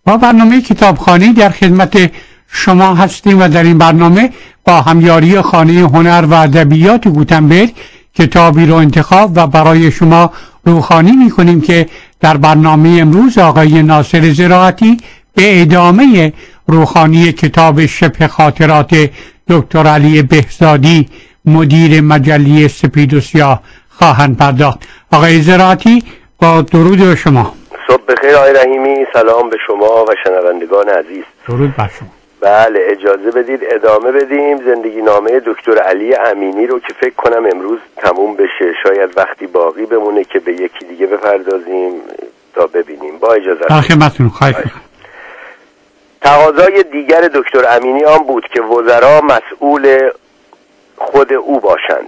با برنامه کتابخوانی در خدمت شما هستیم و در این برنامه با همیاری خانه هنر و ادبیات گوتنبرگ کتابی رو انتخاب و برای شما روخوانی می‌کنیم که در برنامه امروز آقای ناصر زراعتی به ادامه روخوانی کتاب شبه خاطرات دکتر علی بهزادی مدیر مجله سپید و سیاه خواهند پرداخت. آقای زراعتی با درود به شما. صبح بخیر آقای رحیمی، سلام به شما و شنوندگان عزیز. درود بر شما. بله، اجازه بدید ادامه بدیم زندگی نامه دکتر علی امینی رو که فکر کنم امروز تموم بشه، شاید وقتی باقی بمونه که به یکی دیگه بپردازیم تا ببینیم. با اجازه در خدمتتون. خواهش می‌کنم. تقاضای دیگر دکتر امینی آن بود که وزرا مسئول خود او باشند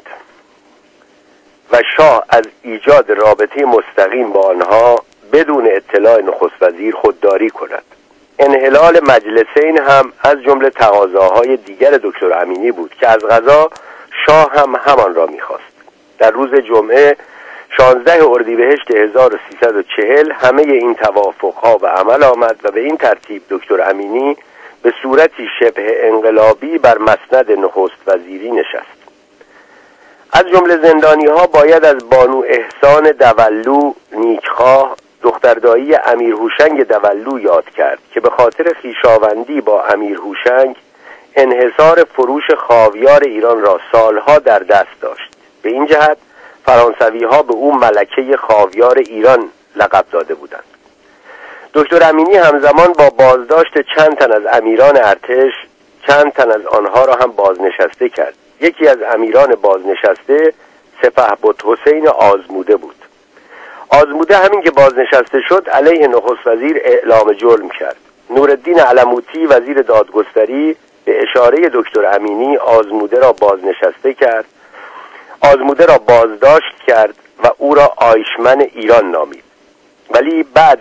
و شاه از ایجاد رابطه مستقیم با آنها بدون اطلاع نخست وزیر خودداری کند. انحلال مجلسین هم از جمله تقاضاهای دیگر دکتر امینی بود که از قضا شاه هم همان را می‌خواست. در روز جمعه 16 اردیبهشت 1340 همه این توافقها به عمل آمد و به این ترتیب دکتر امینی به صورتی شبه انقلابی بر مسند نخست وزیری نشست. از جمله زندانی‌ها باید از بانو احسان دولو نیکخواه دختردایی امیر هوشنگ دولو یاد کرد که به خاطر خویشاوندی با امیر هوشنگ انحصار فروش خاویار ایران را سالها در دست داشت. به این جهت فرانسوی‌ها به او ملکه خاویار ایران لقب داده بودند. دکتر امینی همزمان با بازداشت چند تن از امیران ارتش چند تن از آنها را هم بازنشسته کرد. یکی از امیران بازنشسته سپهبدحسین آزموده بود. آزموده همین که بازنشسته شد علیه نخست وزیر اعلام جرم کرد. نورالدین علموطی وزیر دادگستری به اشاره دکتر امینی آزموده را بازنشسته کرد، آزموده را بازداشت کرد و او را آیشمن ایران نامید. ولی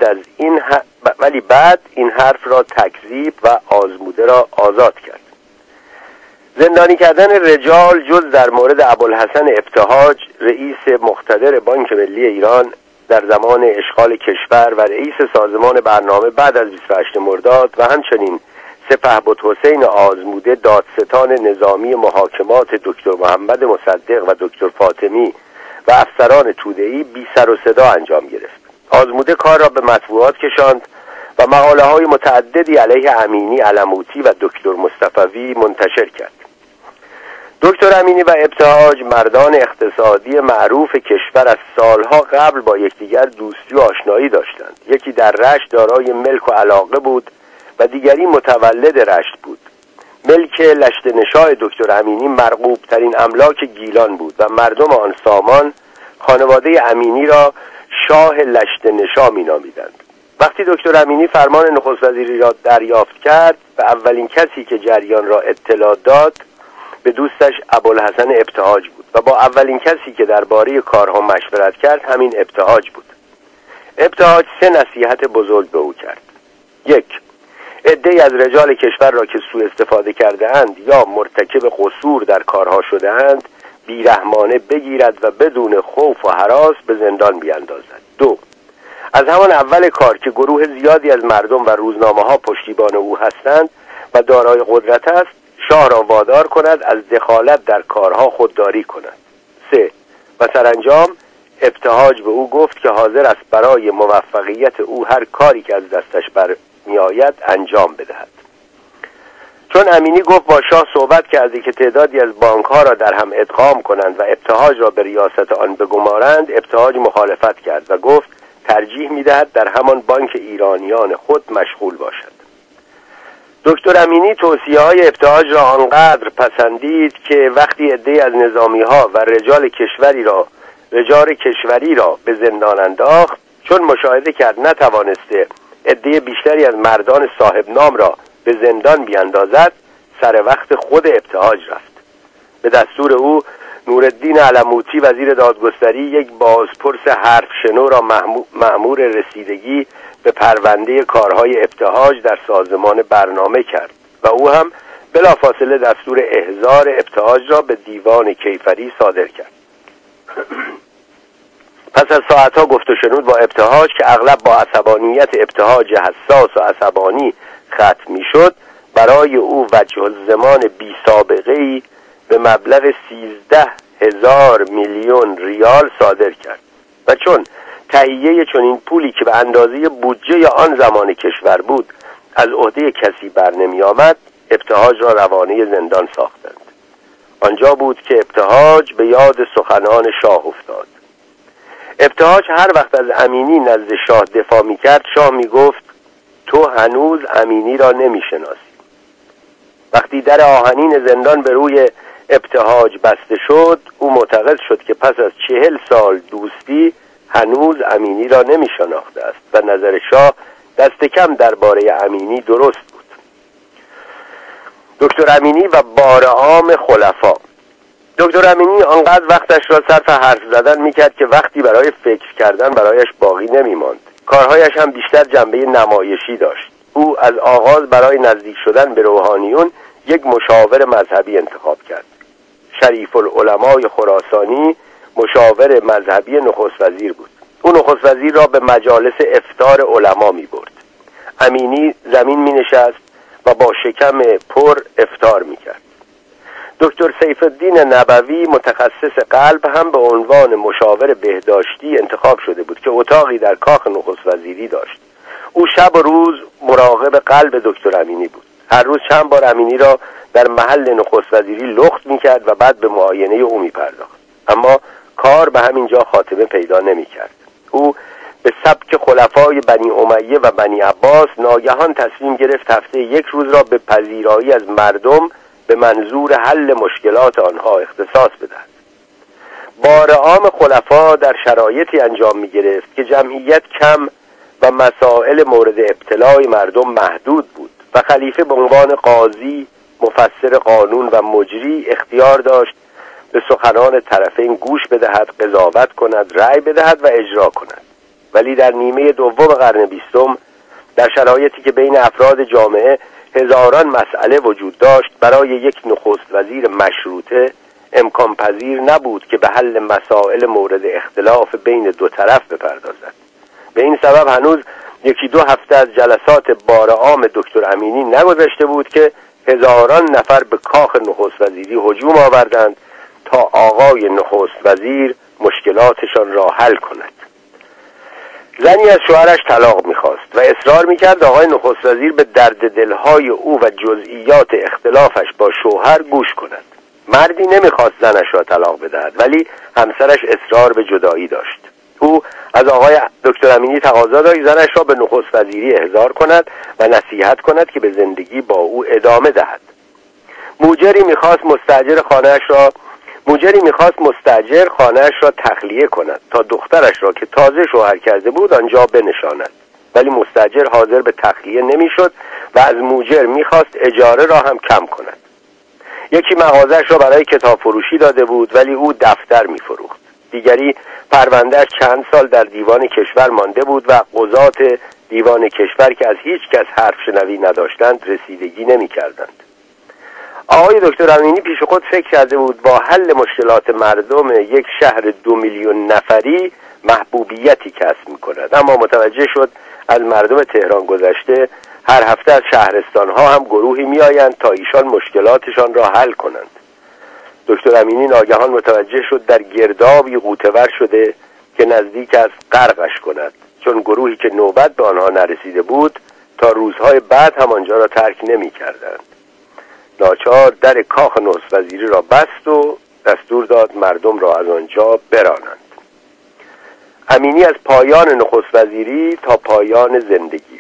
بعد این حرف را تکذیب و آزموده را آزاد کرد. زندانی کردن رجال جز در مورد ابوالحسن ابتهاج رئیس مقتدر بانک ملی ایران در زمان اشغال کشور و رئیس سازمان برنامه بعد از 28 مرداد و همچنین سپهبدحسین آزموده دادستان نظامی محاکمات دکتر محمد مصدق و دکتر فاطمی و افسران توده‌ای بی سر و صدا انجام گرفت. آزموده کار را به مطبوعات کشاند و مقاله‌های متعددی علیه امینی، علموطی و دکتر مصطفوی منتشر کرد. دکتر امینی و ابتهاج مردان اقتصادی معروف کشور از سالها قبل با یکدیگر دوستی و آشنایی داشتند. یکی در رشت دارای ملک و علاقه بود و دیگری متولد رشت بود. ملک لشت‌نشاء دکتر امینی مرغوب ترین املاک گیلان بود و مردم آن سامان خانواده امینی را شاه لشت‌نشاء می‌نامیدند. وقتی دکتر امینی فرمان نخست وزیری را دریافت کرد و اولین کسی که جریان را اطلاع داد به دوستش ابوالحسن ابتهاج بود و با اولین کسی که درباره کارها مشورت کرد همین ابتهاج بود. ابتهاج 3 نصیحت بزرگ به او کرد. 1. عده‌ای از رجال کشور را که سوء استفاده کرده اند یا مرتکب قصور در کارها شده اند بیرحمانه بگیرد و بدون خوف و هراس به زندان بیاندازد. 2. از همان اول کار که گروه زیادی از مردم و روزنامه‌ها پشتیبان او هستند و دارای قدرت است شاه را وادار کند از دخالت در کارها خودداری کند. 3. و سرانجام ابتهاج به او گفت که حاضر است برای موفقیت او هر کاری که از دستش برمی‌آید انجام بدهد. چون امینی گفت با شاه صحبت کرده که تعدادی از بانک‌ها را در هم ادغام کنند و ابتهاج را به ریاست آن بگمارند، ابتهاج مخالفت کرد و گفت ترجیح می‌دهد در همان بانک ایرانیان خود مشغول باشد. دکتر امینی توصیه‌های ابتهاج را آنقدر پسندید که وقتی عده‌ای از نظامی‌ها و رجال کشوری را به زندان انداخت، چون مشاهده کرد نتوانسته عده بیشتری از مردان صاحب نام را به زندان بیاندازد، سر وقت خود ابتهاج رفت. به دستور او نورالدین علموطی وزیر دادگستری یک بازپرس حرف شنو را مأمور رسیدگی به پرونده کارهای ابتهاج در سازمان برنامه کرد و او هم بلافاصله دستور احضار ابتهاج را به دیوان کیفری صادر کرد. پس از ساعتها گفت و شنود با ابتهاج که اغلب با عصبانیت ابتهاج حساس و عصبانی ختم میشد، برای او وجه الزمان بی سابقه‌ای به مبلغ 13,000 میلیون ریال صادر کرد و چون تهیه چنین پولی که به اندازه بودجه آن زمان کشور بود از عهده کسی بر نمی آمد، ابتهاج را روانه زندان ساختند. آنجا بود که ابتهاج به یاد سخنان شاه افتاد. ابتهاج هر وقت از امینی نزد شاه دفاع می کرد، شاه می گفت تو هنوز امینی را نمی شناسی. وقتی در آهنین زندان به روی ابتهاج بسته شد، او معتقد شد که پس از 40 سال دوستی هنوز امینی را نمی شناخته است و نظر شاه دست کم درباره امینی درست بود. دکتر امینی و بار عام خلفا. دکتر امینی آنقدر وقتش را صرف حرف زدن میکرد که وقتی برای فکر کردن برایش باقی نمیماند. کارهایش هم بیشتر جنبه نمایشی داشت. او از آغاز برای نزدیک شدن به روحانیون یک مشاور مذهبی انتخاب کرد. شریف العلمای خراسانی مشاور مذهبی نخست وزیر بود. او نخست وزیر را به مجالس افطار علما می برد. امینی زمین می نشست و با شکم پر افطار می کرد. دکتر سیف الدین نبوی متخصص قلب هم به عنوان مشاور بهداشتی انتخاب شده بود که اتاقی در کاخ نخست وزیری داشت. او شب و روز مراقب قلب دکتر امینی بود. هر روز چند بار امینی را در محل نخست وزیری لخت می کرد و بعد به معاینه او می پرداخت. اما کار به همین جا خاتمه پیدا نمی کرد. او به سبک خلفای بنی امیه و بنی عباس ناگهان تصمیم گرفت هفته یک روز را به پذیرایی از مردم به منظور حل مشکلات آنها اختصاص بدهد. بار عام خلفا در شرایطی انجام می گرفت که جمعیت کم و مسائل مورد ابتلای مردم محدود بود و خلیفه به عنوان قاضی، مفسر قانون و مجری اختیار داشت به سخنان طرفین گوش بدهد، قضاوت کند، رأی بدهد و اجرا کند. ولی در نیمه دوم قرن 20 در شرایطی که بین افراد جامعه هزاران مسئله وجود داشت، برای یک نخست وزیر مشروطه امکان پذیر نبود که به حل مسائل مورد اختلاف بین دو طرف بپردازد. به این سبب هنوز 1-2 هفته از جلسات بار عام دکتر امینی نگذشته بود که هزاران نفر به کاخ نخست وزیری هجوم آوردند تا آقای نخست وزیر مشکلاتشان را حل کند. زنی از شوهرش طلاق می‌خواست و اصرار می‌کرد آقای نخست وزیر به درد دلهای او و جزئیات اختلافش با شوهر گوش کند. مردی نمی‌خواست زنش را طلاق بدهد، ولی همسرش اصرار به جدایی داشت. او از آقای دکتر امینی تقاضا داشت زنش را به نخست وزیری احضار کند و نصیحت کند که به زندگی با او ادامه دهد. موجری می‌خواست مستاجر خانه‌اش را تخلیه کند تا دخترش را که تازه شوهر کرده بود آنجا بنشاند، ولی مستاجر حاضر به تخلیه نمی‌شد و از موجر می‌خواست اجاره را هم کم کند. یکی مغازه‌اش را برای کتاب فروشی داده بود ولی او دفتر می‌فروخت. دیگری پرونده‌اش چند سال در دیوان کشور مانده بود و قضات دیوان کشور که از هیچ کس حرف شنوی نداشتند رسیدگی نمی‌کردند. آقای دکتر امینی پیش خود فکر کرده بود با حل مشکلات مردم یک شهر 2 میلیون نفری محبوبیتی کسب می‌کند، اما متوجه شد از مردم تهران گذشته هر هفته از شهرستان‌ها هم گروهی می‌آیند تا ایشان مشکلاتشان را حل کنند. دکتر امینی ناگهان متوجه شد در گردابی غوطه‌ور شده که نزدیک است غرقش کند، چون گروهی که نوبت به آنها نرسیده بود تا روزهای بعد هم آنجا را ترک نمی‌کردند. ناچار در کاخ نخست وزیری را بست و دستور داد مردم را از آنجا برانند. امینی از پایان نخست وزیری تا پایان زندگی.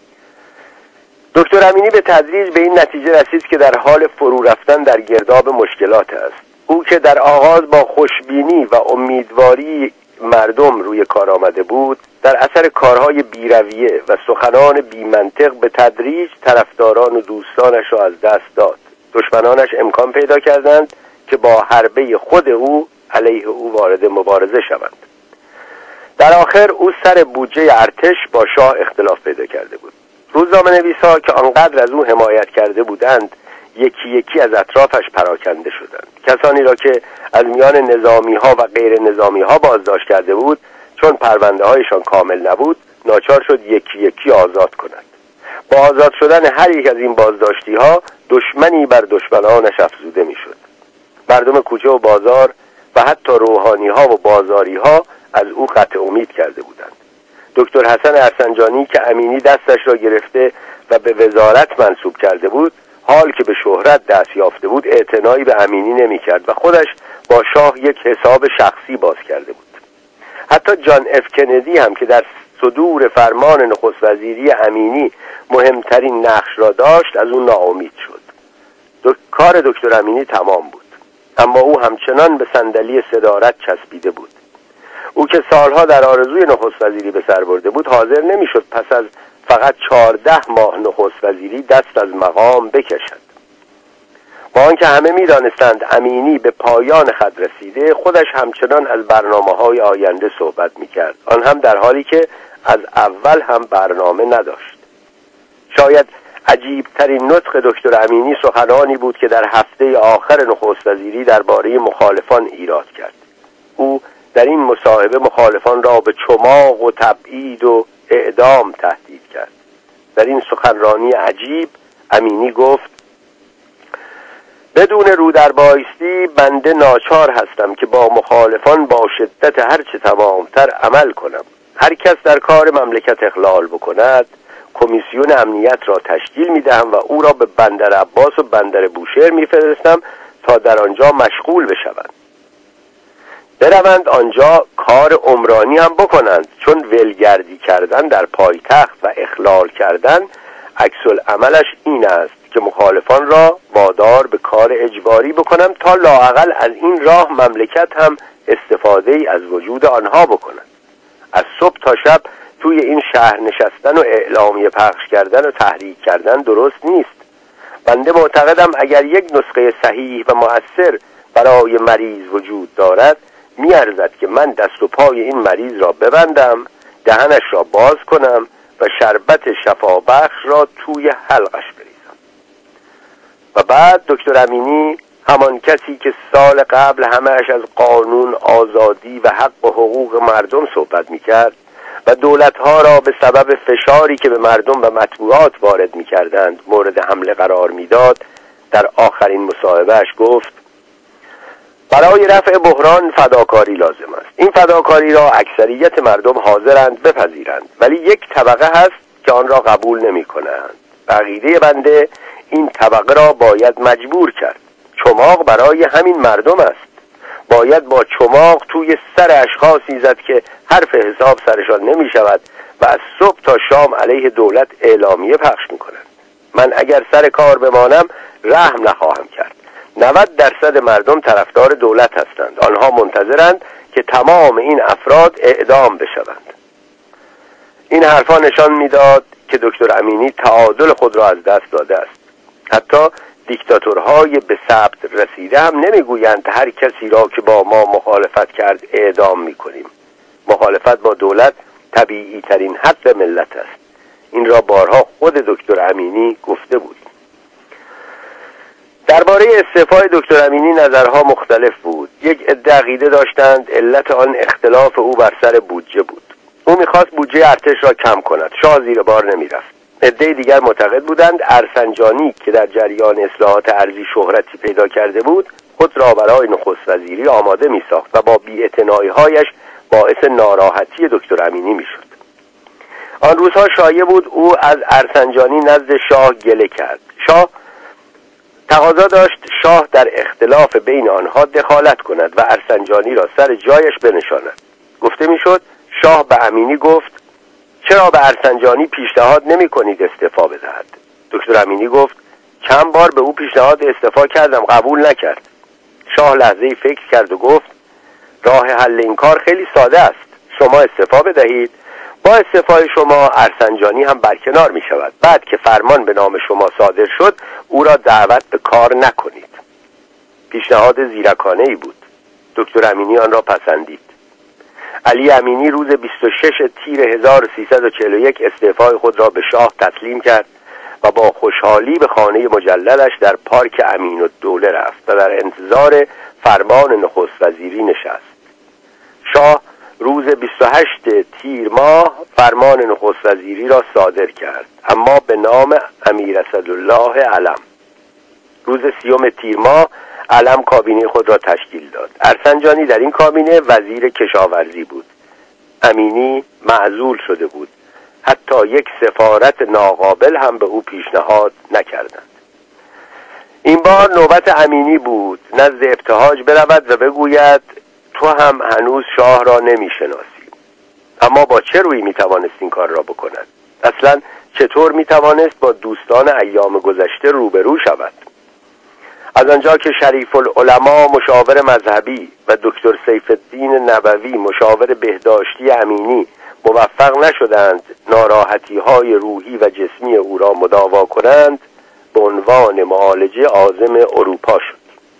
دکتر امینی به تدریج به این نتیجه رسید که در حال فرو رفتن در گرداب مشکلات است. او که در آغاز با خوشبینی و امیدواری مردم روی کار آمده بود، در اثر کارهای بیرویه و سخنان بی‌منطق به تدریج طرفداران و دوستانش را از دست داد. دشمنانش امکان پیدا کردند که با حربه خود او علیه او وارد مبارزه شوند. در آخر او سر بودجه ارتش با شاه اختلاف پیدا کرده بود. روزنامه‌نویس‌ها که آنقدر از او حمایت کرده بودند یکی یکی از اطرافش پراکنده شدند. کسانی را که از میان نظامی‌ها و غیر نظامی‌ها بازداشت کرده بود چون پرونده هایشان کامل نبود ناچار شد یکی یکی آزاد کند. با آزاد شدن هر یک از این بازداشتی ها دشمنی بر دشمنانش افزوده می شد. مردم کوچه و بازار و حتی روحانی ها و بازاری ها از او قطع امید کرده بودند. دکتر حسن ارسنجانی که امینی دستش را گرفته و به وزارت منصوب کرده بود، حال که به شهرت دست یافته بود اعتنایی به امینی نمی کرد و خودش با شاه یک حساب شخصی باز کرده بود. حتی جان اف کندی هم که در صدور فرمان نخست وزیری امینی مهمترین نقش را داشت از اون ناامید شد. کار دکتر امینی تمام بود، اما او همچنان به صندلی صدارت چسبیده بود. او که سالها در آرزوی نخست وزیری به سر برده بود حاضر نمیشد پس از فقط 14 ماه نخست وزیری دست از مقام بکشد. با آنکه همه می‌دانستند امینی به پایان خط رسیده، خودش همچنان از برنامه‌های آینده صحبت می‌کرد، آن هم در حالی که از اول هم برنامه نداشت. شاید عجیب‌ترین نطق دکتر امینی سخنانی بود که در هفته آخر نخست وزیری درباره مخالفان ایراد کرد. او در این مصاحبه مخالفان را به چماق و تبعید و اعدام تهدید کرد. در این سخنرانی عجیب امینی گفت: بدون رو در بایستی بنده ناچار هستم که با مخالفان با شدت هرچه تمامتر عمل کنم. هر کس در کار مملکت اخلال بکند کمیسیون امنیت را تشکیل میدهم و او را به بندر عباس و بندر بوشهر میفرستم تا در آنجا مشغول بشوند. بروند آنجا کار عمرانی هم بکنند، چون ولگردی کردن در پایتخت و اخلال کردن عکس العملش این است که مخالفان را وادار به کار اجباری بکنم تا لااقل از این راه مملکت هم استفاده ای از وجود آنها بکنند. از صبح تا شب توی این شهر نشستن و اعلامیه پخش کردن و تحریک کردن درست نیست. بنده معتقدم اگر یک نسخه صحیح و مؤثر برای مریض وجود دارد می‌ارزد که من دست و پای این مریض را ببندم، دهنش را باز کنم و شربت شفابخش را توی حلقش بریزم. و بعد دکتر امینی، همان کسی که سال قبل همه‌اش از قانون، آزادی و حق و حقوق مردم صحبت می‌کرد و دولت‌ها را به سبب فشاری که به مردم و مطبوعات وارد می‌کردند مورد حمله قرار می‌داد، در آخرین مصاحبه‌اش گفت: برای رفع بحران فداکاری لازم است. این فداکاری را اکثریت مردم حاضرند بپذیرند، ولی یک طبقه هست که آن را قبول نمی‌کنند. عقیده بنده این طبقه را باید مجبور کرد. چماق برای همین مردم است. باید با چماق توی سر اشخاصی زد که حرف حساب سرشان نمی شود و از صبح تا شام علیه دولت اعلامیه پخش می کنند. من اگر سر کار بمانم رحم نخواهم کرد. 90% مردم طرفدار دولت هستند. آنها منتظرند که تمام این افراد اعدام بشوند. این حرفا نشان میداد که دکتر امینی تعادل خود را از دست داده است. حتی دیکتاتورهای به ثبت رسیده هم نمیگویند هر کسی را که با ما مخالفت کرد اعدام میکنیم. مخالفت با دولت طبیعی ترین حق ملت است. این را بارها خود دکتر امینی گفته بود. درباره استعفای دکتر امینی نظرها مختلف بود. یک عده عقیده داشتند علت آن اختلاف او بر سر بودجه بود. او میخواست بودجه ارتش را کم کند، شاه زیر بار نمیرفت. عده دیگر معتقد بودند ارسنجانی که در جریان اصلاحات ارضی شهرتی پیدا کرده بود خود را برای نخست وزیری آماده میساخت و با بی‌اعتنایی‌هایش باعث ناراحتی دکتر امینی میشد. آن روزها شایع بود او از ارسنجانی نزد شاه گله کرد. شاه تقاضا داشت شاه در اختلاف بین آنها دخالت کند و ارسنجانی را سر جایش بنشاند. گفته میشد شاه به امینی گفت چرا به ارسنجانی پیشنهاد نمی کنید استعفا بدهد؟ دکتر امینی گفت چند بار به او پیشنهاد استعفا کردم، قبول نکرد. شاه لحظه‌ای فکر کرد و گفت راه حل این کار خیلی ساده است. شما استعفا بدهید، با استعفای شما ارسنجانی هم برکنار می شود. بعد که فرمان به نام شما صادر شد او را دعوت به کار نکنید. پیشنهاد زیرکانه‌ای بود. دکتر امینی آن را پسندید. علی امینی روز 26 تیر 1341 استعفای خود را به شاه تسلیم کرد و با خوشحالی به خانه مجللش در پارک امین‌الدوله رفت و در انتظار فرمان نخست وزیری نشست. شاه روز 28 تیر ماه فرمان نخست وزیری را صادر کرد، اما به نام امیر اسدالله علم. روز 30 تیر ماه علم کابینه خود را تشکیل داد. ارسنجانی در این کابینه وزیر کشاورزی بود. امینی معزول شده بود. حتی یک سفارت ناقابل هم به او پیشنهاد نکردند. این بار نوبت امینی بود نزد ابتهاج برود و بگوید تو هم هنوز شاه را نمیشناسی. اما با چه روی میتوانست این کار را بکند؟ اصلا چطور میتوانست با دوستان ایام گذشته روبرو شود؟ از آنجا که شریف العلماء مشاور مذهبی و دکتر سیف الدین نبوی مشاور بهداشتی امینی موفق نشدند ناراحتی های روحی و جسمی او را مداوا کنند، به عنوان معالجه عازم اروپا شد.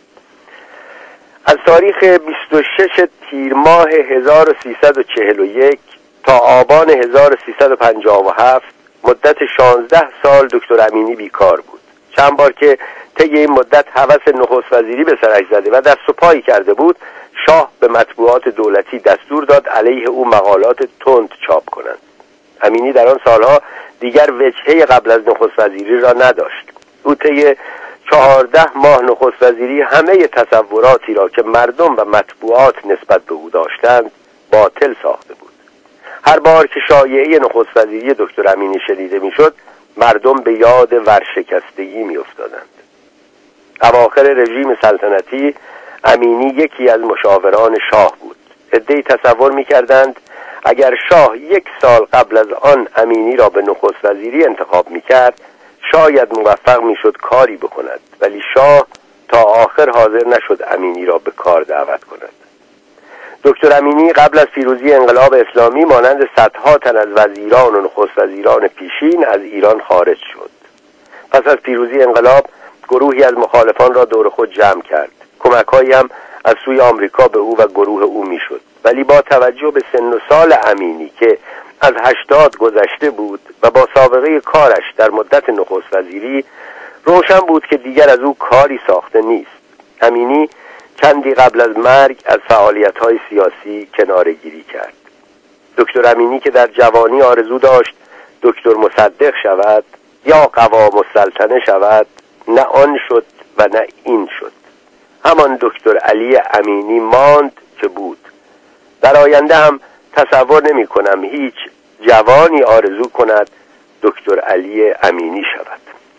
از تاریخ 26 تیر ماه 1341 تا آبان 1357 مدت 16 سال دکتر امینی بیکار بود. چند بار که طی این مدت هوس نخست وزیری به سرش زده و دست و پایی کرده بود، شاه به مطبوعات دولتی دستور داد علیه او مقالات تند چاپ کنند. امینی در آن سالها دیگر وجهه قبل از نخست وزیری را نداشت. او طی 14 ماه نخست وزیری همه تصوراتی را که مردم و مطبوعات نسبت به او داشتند باطل ساخته بود. هر بار که شایعه نخست وزیری دکتر امینی شنیده میشد، مردم به یاد ورشکستگی میافتادند. اواخر رژیم سلطنتی امینی یکی از مشاوران شاه بود. عده‌ای تصور می‌کردند اگر شاه 1 سال قبل از آن امینی را به نخست وزیری انتخاب می‌کرد، شاید موفق می‌شد کاری بکند، ولی شاه تا آخر حاضر نشد امینی را به کار دعوت کند. دکتر امینی قبل از پیروزی انقلاب اسلامی مانند صدها تن از وزیران و نخست وزیران پیشین از ایران خارج شد. پس از پیروزی انقلاب گروهی از مخالفان را دور خود جمع کرد. کمک‌هایی هم از سوی آمریکا به او و گروه او میشد، ولی با توجه به سن و سال امینی که از 80 گذشته بود و با سابقه کارش در مدت نخست وزیری، روشن بود که دیگر از او کاری ساخته نیست. امینی چندی قبل از مرگ از فعالیت‌های سیاسی کناره‌گیری کرد. دکتر امینی که در جوانی آرزو داشت دکتر مصدق شود یا قوام السلطنه شود، نه آن شد و نه این شد. همان دکتر علی امینی ماند که بود. در آینده هم تصور نمی کنم هیچ جوانی آرزو کند دکتر علی امینی شود.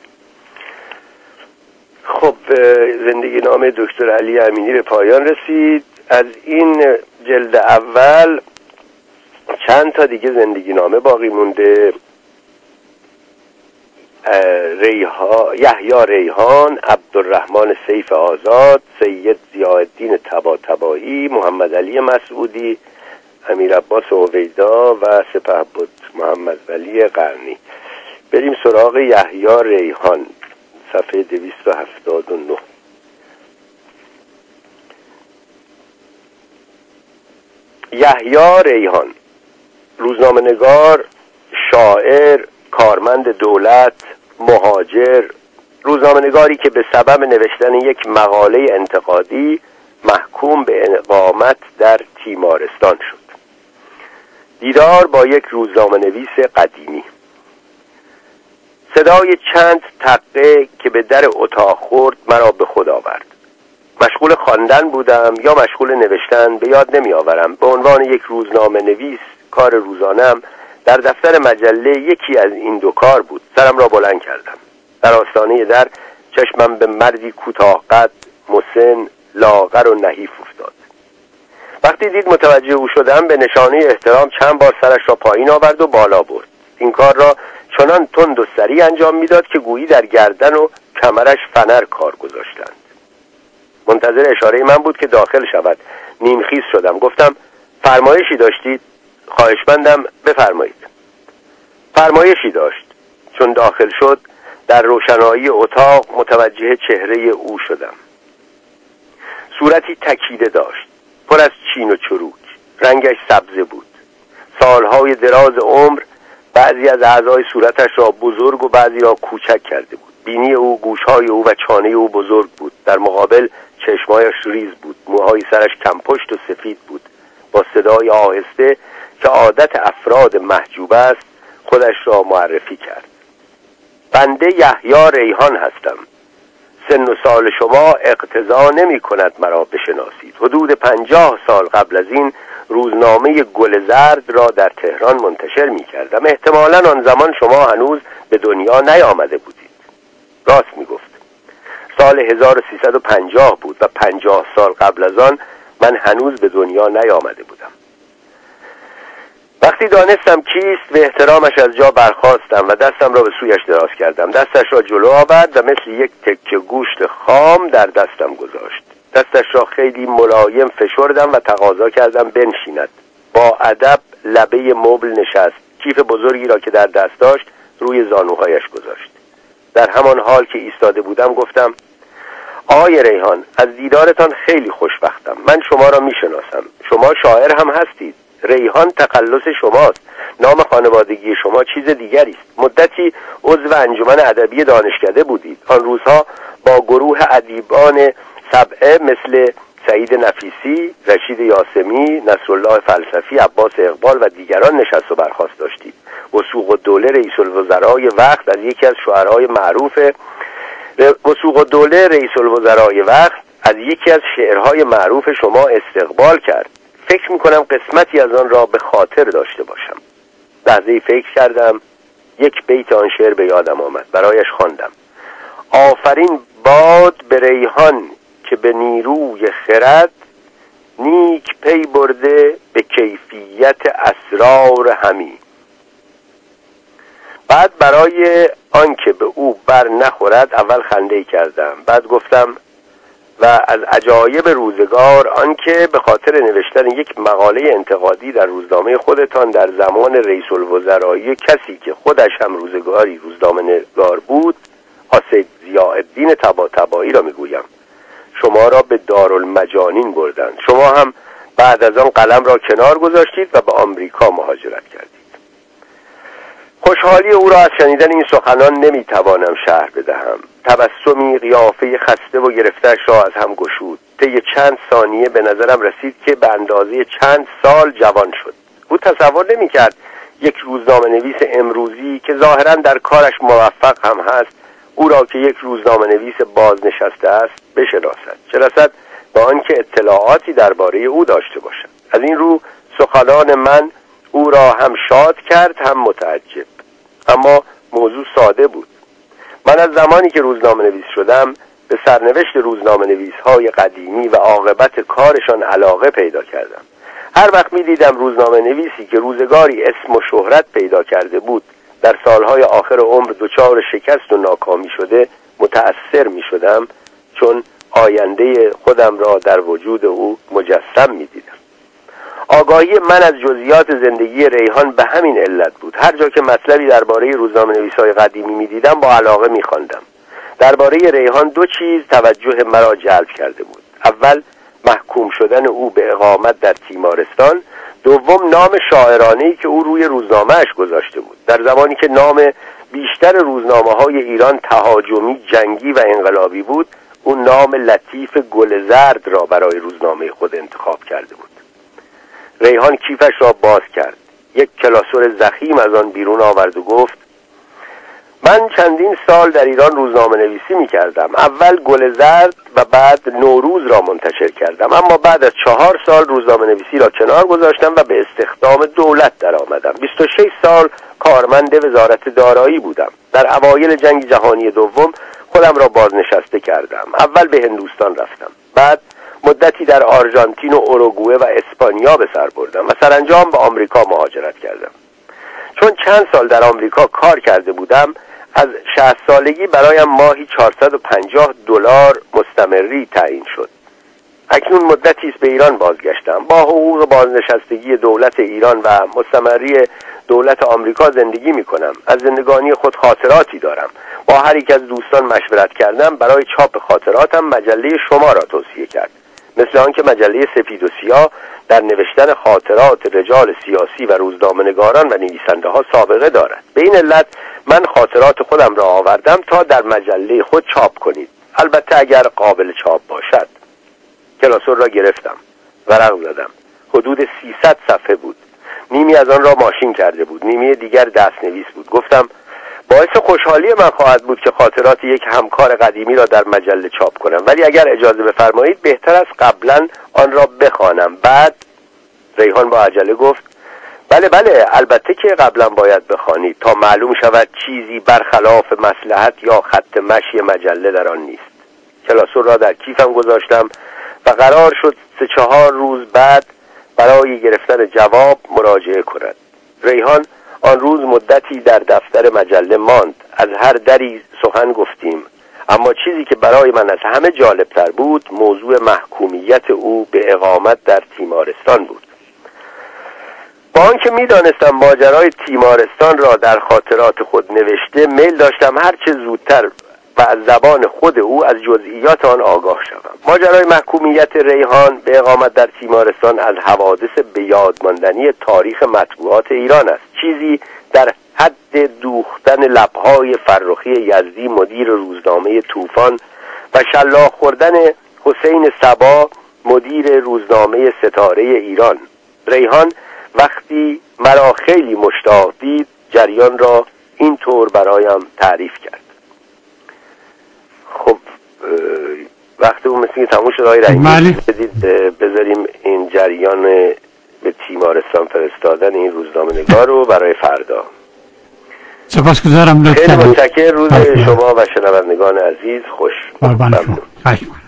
خب، زندگی نامه دکتر علی امینی به پایان رسید. از این جلد اول چند تا دیگه زندگی نامه باقی مونده. یحیی ریحان، عبدالرحمن سیف آزاد، سید ضیاءالدین طباطبایی، محمد علی مسعودی، امیر عباس عبیدا و سپهبد محمد ولی قرنی. بریم سراغ یحیی ریحان، صفحه 279. یحیی ریحان، روزنامه‌نگار، شاعر، کارمند دولت، مهاجر، روزنامه‌نگاری که به سبب نوشتن یک مقاله انتقادی محکوم به اقامت در تیمارستان شد. دیدار با یک روزنامه‌نویس قدیمی. صدای چند تقه که به در اتاق خورد مرا به خود آورد. مشغول خواندن بودم یا مشغول نوشتن به یاد نمی آورم. به عنوان یک روزنامه‌نویس کار روزانه‌ام در دفتر مجله یکی از این دو کار بود. سرم را بلند کردم. در آستانه در چشمم به مردی کوتاه قد، مسن، لاغر و نحیف افتاد. وقتی دید متوجه او شدم، به نشانه احترام چند بار سرش را پایین آورد و بالا برد. این کار را چنان تند و سریع انجام میداد که گویی در گردن و کمرش فنر کار گذاشتند. منتظر اشاره من بود که داخل شود. نیمخیز شدم. گفتم فرمایشی داشتید؟ خواهشمندم بفرمایید. فرمایشی داشت. چون داخل شد در روشنایی اتاق متوجه چهره او شدم. صورتی تکیده داشت، پر از چین و چروک، رنگش سبزه بود. سالهای دراز عمر بعضی از اعضای صورتش را بزرگ و بعضی را کوچک کرده بود. بینی او، گوشهای او و چانه او بزرگ بود. در مقابل چشمایش ریز بود. موهای سرش کم پشت و سفید بود. با صدای آهسته که عادت افراد محجوب است خودش را معرفی کرد. بنده یحیی ریحان هستم. سن و سال شما اقتضا نمی کند مرا بشناسید. حدود 50 سال قبل از این روزنامه گل زرد را در تهران منتشر می کردم. احتمالاً آن زمان شما هنوز به دنیا نیامده بودید. راست می گفت. سال 1350 بود و 50 سال قبل از آن من هنوز به دنیا نیامده بودم. وقتی دانستم کیست به احترامش از جا برخاستم و دستم را به سویش دراز کردم. دستش را جلو آورد و مثل یک تکه گوشت خام در دستم گذاشت. دستش را خیلی ملایم فشردم و تقاضا کردم بنشیند. با ادب لبه مبل نشست. کیف بزرگی را که در دست داشت روی زانوهایش گذاشت. در همان حال که ایستاده بودم گفتم: آقای ریحان، از دیدارتان خیلی خوشبختم. من شما را میشناسم. شما شاعر هم هستید. ریحان تخلص شماست. نام خانوادگی شما چیز دیگری است. مدتی عضو انجمن ادبی دانشکده بودید. آن روزها با گروه ادیبان سبعه مثل سعید نفیسی، رشید یاسمی، نصرالله فلسفی، عباس اقبال و دیگران نشست و برخاست داشتید. وثوق الدوله رئیس الوزرای وقت از یکی از شعرهای معروف از یکی از شعرهای معروف شما استقبال کرد. فکر میکنم قسمتی از آن را به خاطر داشته باشم. لحظه‌ای فکر کردم. یک بیت آن شعر به یادم آمد. برایش خواندم: آفرین باد به ریحان که به نیروی خرد، نیک پی برده به کیفیت اسرار همی. بعد برای آنکه به او بر نخورد اول خنده کردم. بعد گفتم: و از عجایب روزگار آنکه به خاطر نوشتن یک مقاله انتقادی در روزنامه خودتان در زمان رئیس الوزرایی کسی که خودش هم روزگاری روزنامه‌نگار بود، حاسب ضیاءالدین طباطبایی را میگویم، شما را به دارالمجانین بردند. شما هم بعد از آن قلم را کنار گذاشتید و به آمریکا مهاجرت کردید. خوشحالی او را از شنیدن این سخنان نمیتوانم شرح بدهم. تبسمی قیافه خسته و گرفته‌اش را از هم گشود. طی چند ثانیه به نظرم رسید که به اندازه چند سال جوان شد. او تصور نمی‌کرد یک روزنامه‌نویس امروزی که ظاهراً در کارش موفق هم هست، او را که یک روزنامه‌نویس بازنشسته است بشناسد، چه رسد به آنکه اطلاعاتی درباره او داشته باشد. از این رو سخنان من او را هم شاد کرد هم متعجب. اما موضوع ساده بود. من از زمانی که روزنامه‌نویس شدم به سرنوشت روزنامه‌نویس‌های قدیمی و عاقبت کارشان علاقه پیدا کردم. هر وقت می‌دیدم روزنامه‌نویسی که روزگاری اسم و شهرت پیدا کرده بود در سالهای آخر عمر دچار شکست و ناکامی شده، متأثر می‌شدم، چون آینده خودم را در وجود او مجسم می‌دیدم. آگاهی من از جزئیات زندگی ریحان به همین علت بود. هر جا که مطلبی درباره روزنامه‌نویس‌های قدیمی می‌دیدم با علاقه می‌خواندم. درباره ریحان دو چیز توجه مرا جلب کرده بود. اول محکوم شدن او به اقامت در تیمارستان، دوم نام شاعرانه‌ای که او روی روزنامه‌اش گذاشته بود. در زمانی که نام بیشتر روزنامه‌های ایران تهاجمی، جنگی و انقلابی بود، او نام لطیف گل زرد را برای روزنامه خود انتخاب کرده بود. ریحان کیفش را باز کرد. یک کلاسور ضخیم از آن بیرون آورد و گفت: من چندین سال در ایران روزنامه نویسی می کردم. اول گل زرد و بعد نوروز را منتشر کردم، اما بعد از 4 سال روزنامه نویسی را کنار گذاشتم و به استخدام دولت در آمدم. 26 سال کارمند وزارت دارایی بودم. در اوایل جنگ جهانی دوم خودم را بازنشسته کردم. اول به هندوستان رفتم، بعد مدتی در آرژانتین و اوروگوئه و اسپانیا به سر بردم و سرانجام به آمریکا مهاجرت کردم. چون چند سال در آمریکا کار کرده بودم، از 60 سالگی برایم ماهی $450 مستمری تعیین شد. اکنون مدتی است به ایران بازگشتم. با حقوق بازنشستگی دولت ایران و مستمری دولت آمریکا زندگی می کنم. از زندگانی خود خاطراتی دارم. با هر یک از دوستان مشورت کردم. برای چاپ خاطراتم مجله شما را توصیه کرد، مثل آنکه مجله سپید و سیاه در نوشتن خاطرات رجال سیاسی و روزنامه‌نگاران و نویسنده ها سابقه دارد. به این علت من خاطرات خودم را آوردم تا در مجله خود چاپ کنید، البته اگر قابل چاپ باشد. کلاسور را گرفتم، ورق زدم. حدود 300 صفحه بود. نیمی از آن را ماشین کرده بود، نیمی دیگر دستنویس بود. گفتم باعث خوشحالی من خواهد بود که خاطرات یک همکار قدیمی را در مجله چاپ کنم، ولی اگر اجازه بفرمایید بهتر است قبلا آن را بخوانم. بعد ریحان با عجله گفت بله البته که قبلا باید بخوانید تا معلوم شود چیزی برخلاف مصلحت یا خط مشی مجله در آن نیست. کلاسور را در کیفم گذاشتم و قرار شد 3-4 روز بعد برای گرفتن جواب مراجعه کند. ریحان آن روز مدتی در دفتر مجله ماند. از هر دری سخن گفتیم، اما چیزی که برای من از همه جالبتر بود موضوع محکومیت او به اقامت در تیمارستان بود. با آنکه می‌دانستم ماجرای تیمارستان را در خاطرات خود نوشته، میل داشتم هرچه زودتر و از زبان خود او از جزئیات آن آگاه شوم. ماجرای محکومیت ریحان به اقامت در تیمارستان از حوادث به یاد ماندنی تاریخ مطبوعات ایران است. چیزی در حد دوختن لب‌های فرخی یزدی مدیر روزنامه طوفان و شلاق خوردن حسین صبا مدیر روزنامه ستاره ایران. ریحان وقتی مرا خیلی مشتاق دید جریان را این طور برایم تعریف کرد. خب وقتی اون مثل که تموم شد آقای رحیمی، بدید بذاریم این جریان به تیمارستان فرستادن این روزنامه‌نگار رو برای فردا. سپاسگزارم. خیلی متشکرم. روز شما و شنوندگان عزیز خوش. قربان شما.